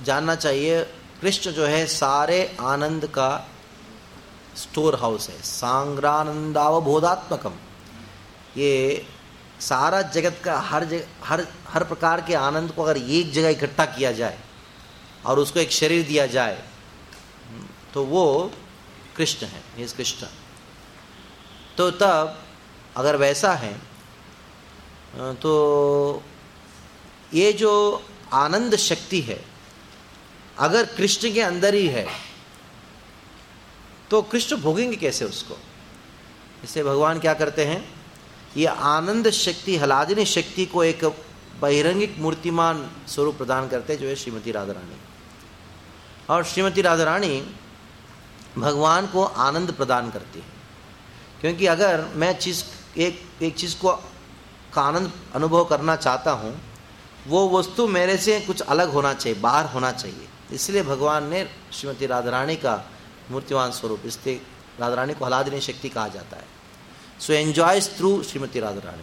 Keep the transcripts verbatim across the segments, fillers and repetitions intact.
जानना चाहिए कृष्ण जो है सारे आनंद का स्टोर हाउस है, सांग्रानंदावबोधात्मकम। ये सारा जगत का हर जगह हर हर प्रकार के आनंद को अगर एक जगह इकट्ठा किया जाए और उसको एक शरीर दिया जाए तो वो कृष्ण है, ये कृष्ण। तो तब अगर वैसा है तो ये जो आनंद शक्ति है अगर कृष्ण के अंदर ही है तो कृष्ण भोगेंगे कैसे उसको? इससे भगवान क्या करते हैं, ये आनंद शक्ति हलादिनी शक्ति को एक बहिरंगिक मूर्तिमान स्वरूप प्रदान करते हैं जो है श्रीमती राधा रानी। और श्रीमती राधा रानी भगवान को आनंद प्रदान करती है, क्योंकि अगर मैं चीज़ एक एक चीज़ को का आनंद अनुभव करना चाहता हूँ वो वस्तु मेरे से कुछ अलग होना चाहिए, बाहर होना चाहिए। इसलिए भगवान ने श्रीमती राधा रानी का मूर्तिवान स्वरूप, इसलिए राधा रानी को हलादिनी शक्ति कहा जाता है। So enjoys through Shrimati Radha Rani.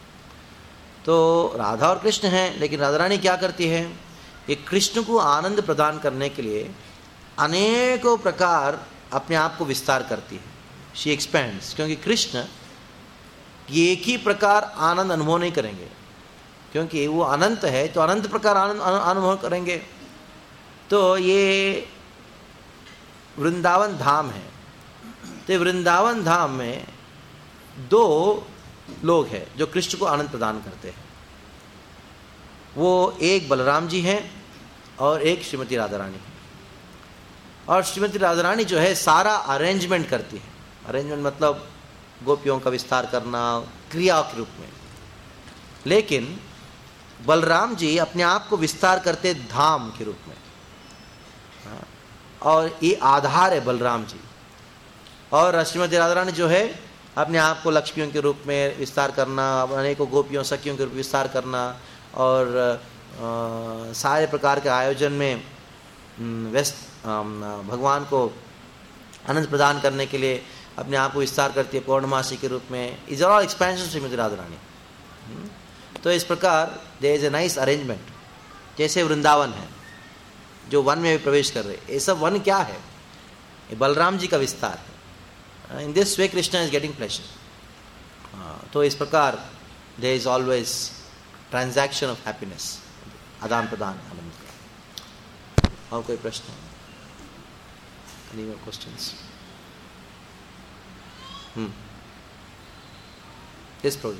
तो राधा और कृष्ण हैं, लेकिन राधा रानी क्या करती है, ये कृष्ण को आनंद प्रदान करने के लिए अनेकों प्रकार अपने आप को विस्तार करती है। शी एक्सपेंड्स, क्योंकि कृष्ण एक ही प्रकार आनंद अनुभव नहीं करेंगे, क्योंकि वो अनंत है तो अनंत प्रकार आनंद अनुभव करेंगे। तो ये वृंदावन धाम है, तो वृंदावन धाम में दो लोग हैं जो कृष्ण को आनंद प्रदान करते हैं। वो एक बलराम जी हैं और एक श्रीमती राधा रानी है। और श्रीमती राधा रानी जो है सारा अरेंजमेंट करती है। अरेंजमेंट मतलब गोपियों का विस्तार करना क्रिया के रूप में, लेकिन बलराम जी अपने आप को विस्तार करते धाम के रूप में। और ये आधार है बलराम जी। और श्रीमती राधा रानी जो है अपने आप को लक्ष्मियों के रूप में विस्तार करना, अनेकों गोपियों सखियों के रूप में विस्तार करना, और आ, सारे प्रकार के आयोजन में व्यस्त भगवान को आनंद प्रदान करने के लिए अपने आप को विस्तार करती है पौर्णमासी के रूप में। Is all expansion Shrimati Radha Rani. तो इस प्रकार there is a nice arrangement. जैसे वृंदावन है जो वन में भी प्रवेश कर रहे, ये सब वन क्या है, ये बलराम जी का विस्तार है। In this way Krishna is getting pleasure. तो इस प्रकार there is always transaction of happiness, आदान प्रदान आनंद का। और कोई प्रश्न? Any more questions? Hmm yes प्रभु।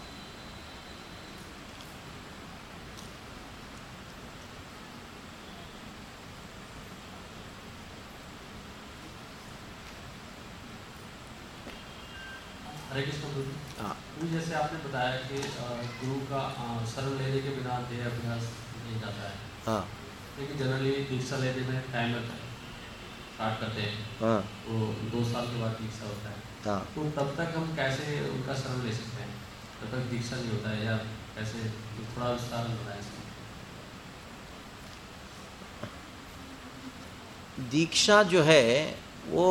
हरे कृष्ण गुरु। हाँ, जैसे आपने बताया कि गुरु का शरण लेने के बिना देह अभ्यास नहीं जाता है। हाँ, लेकिन जनरली दीक्षा लेने में टाइम लगता है, स्टार्ट करते हैं। हाँ, वो दो साल के बाद दीक्षा होता है। हाँ। तो तब तक हम कैसे उनका शरण ले सकते हैं जब तक दीक्षा नहीं होता है, या कैसे थोड़ा विस्तार बताएं इसमें। दीक्षा जो है वो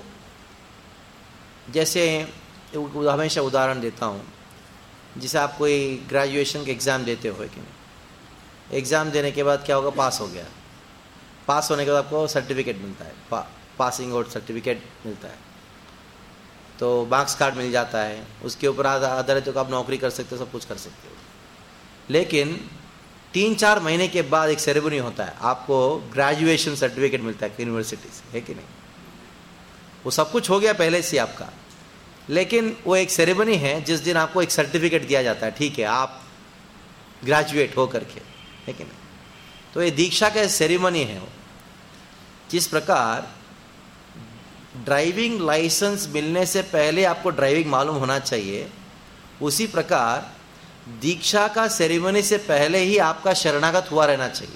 जैसे हमेशा उदाहरण देता हूँ, जिसे आप कोई ग्रेजुएशन के एग्ज़ाम देते हो कि नहीं, एग्ज़ाम देने के बाद क्या होगा, पास हो गया। पास होने के बाद आपको सर्टिफिकेट मिलता है, पा, पासिंग आउट सर्टिफिकेट मिलता है, तो मार्क्स कार्ड मिल जाता है। उसके ऊपर आधारित तो आप नौकरी कर सकते हो, सब कुछ कर सकते हो। लेकिन तीन चार महीने के बाद एक सेरेमनी होता है, आपको ग्रेजुएशन सर्टिफिकेट मिलता है यूनिवर्सिटी से, है कि नहीं। वो सब कुछ हो गया पहले से आपका, लेकिन वो एक सेरेमनी है जिस दिन आपको एक सर्टिफिकेट दिया जाता है, ठीक है आप ग्रेजुएट हो करके, है कि नहीं। तो ये दीक्षा का सेरेमनी है वो। जिस प्रकार ड्राइविंग लाइसेंस मिलने से पहले आपको ड्राइविंग मालूम होना चाहिए, उसी प्रकार दीक्षा का सेरेमनी से पहले ही आपका शरणागत हुआ रहना चाहिए।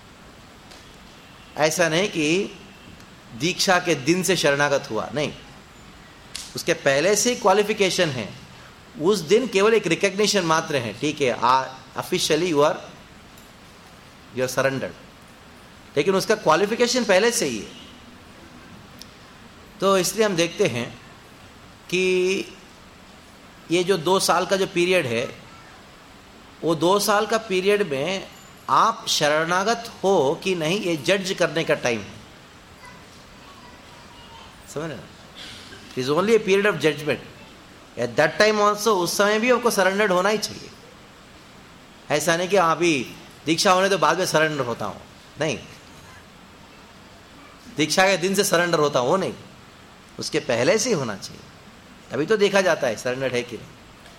ऐसा नहीं कि दीक्षा के दिन से शरणागत हुआ, नहीं, उसके पहले से क्वालिफिकेशन है। उस दिन केवल एक रिकग्निशन मात्र है, ठीक है, officially you are you are surrendered, लेकिन उसका क्वालिफिकेशन पहले से ही है। तो इसलिए हम देखते हैं कि ये जो दो साल का जो पीरियड है, वो दो साल का पीरियड में आप शरणागत हो कि नहीं ये जज करने का टाइम है, समझ रहे ना? It is only a period of judgement. At that time also, उस समय भी आपको सरेंडर्ड होना ही चाहिए। ऐसा नहीं कि हाँ अभी दीक्षा होने तो बाद में सरेंडर होता हूँ, नहीं, दीक्षा के दिन से सरेंडर होता हूँ, वो नहीं, उसके पहले से ही होना चाहिए, तभी तो देखा जाता है सरेंडर है कि नहीं।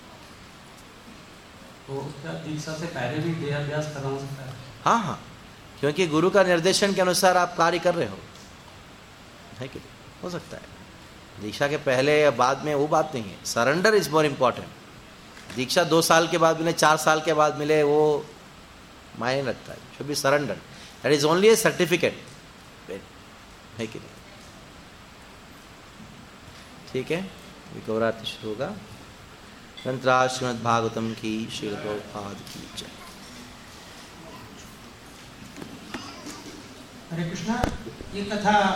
तो क्या दीक्षा से पहले भी देहाभ्यास करना हो सकता है? हाँ हाँ, क्योंकि गुरु का निर्देशन के अनुसार आप कार्य कर रहे हो, है कि नहीं? हो सकता है दीक्षा के पहले या बाद में, वो बात नहीं है। Surrender is more important. दीक्षा दो साल के बाद मिले, चार साल के बाद मिले, वो मायने रखता है। Should be surrender, that is only a certificate, है कि नहीं? ठीक है, गौराति शुरू होगा। ग्रंथराज श्रीमद् भागवतम की, श्री प्रभुपाद की जय। हरे कृष्णा। ये कथा